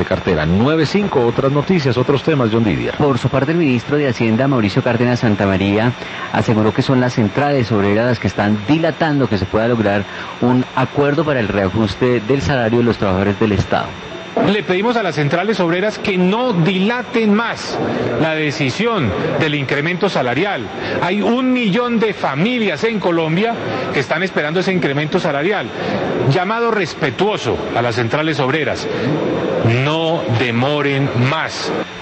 cartera. 9.5, otras noticias, otros temas, John Didier. Por su parte, el ministro de Hacienda, Mauricio Cárdenas Santamaría, aseguró que son las centrales obreras las que están dilatando que se pueda lograr un acuerdo para el reajuste del salario de los trabajadores del Estado. Le pedimos a las centrales obreras que no dilaten más la decisión del incremento salarial. Hay 1 millón de familias en Colombia que están esperando ese incremento salarial. Llamado respetuoso a las centrales obreras: no demoren más.